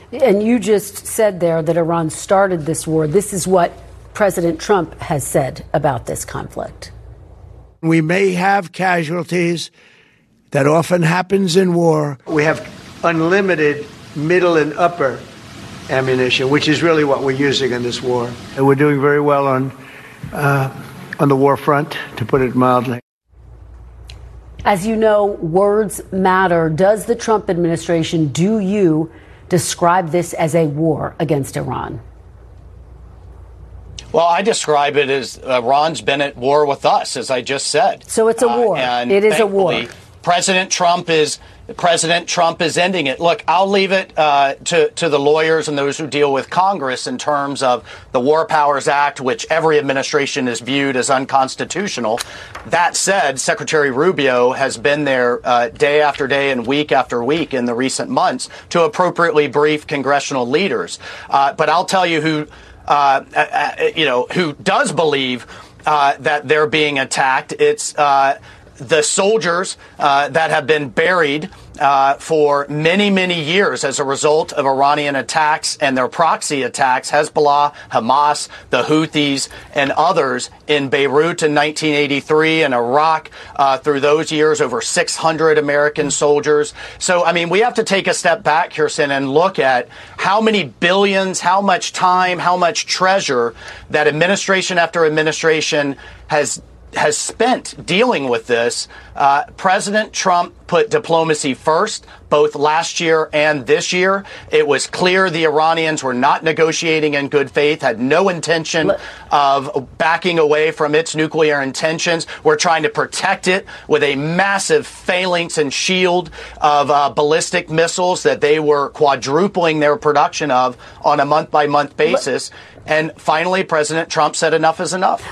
And you just said there that Iran started this war. This is what President Trump has said about this conflict. We may have casualties. That often happens in war. We have unlimited middle and upper ammunition, which is really what we're using in this war. And we're doing very well on the war front, to put it mildly. As you know, words matter. Does the Trump administration, do you describe this as a war against Iran? Well, I describe it as Iran's been at war with us, as I just said. So it's a war. And it is a war. President Trump is ending it. Look, I'll leave it to the lawyers and those who deal with Congress in terms of the War Powers Act, which every administration has viewed as unconstitutional. That said, Secretary Rubio has been there day after day and week after week in the recent months to appropriately brief congressional leaders. But I'll tell you who does believe that they're being attacked. It's the soldiers that have been buried for many, many years as a result of Iranian attacks and their proxy attacks, Hezbollah, Hamas, the Houthis, and others in Beirut in 1983 and Iraq through those years, over 600 American soldiers. So, I mean, we have to take a step back, Kirsten, and look at how many billions, how much time, how much treasure that administration after administration has spent dealing with this. President Trump put diplomacy first, both last year and this year. It was clear the Iranians were not negotiating in good faith, had no intention of backing away from its nuclear intentions. We're trying to protect it with a massive phalanx and shield of ballistic missiles that they were quadrupling their production of on a month-by-month basis. And finally, President Trump said enough is enough.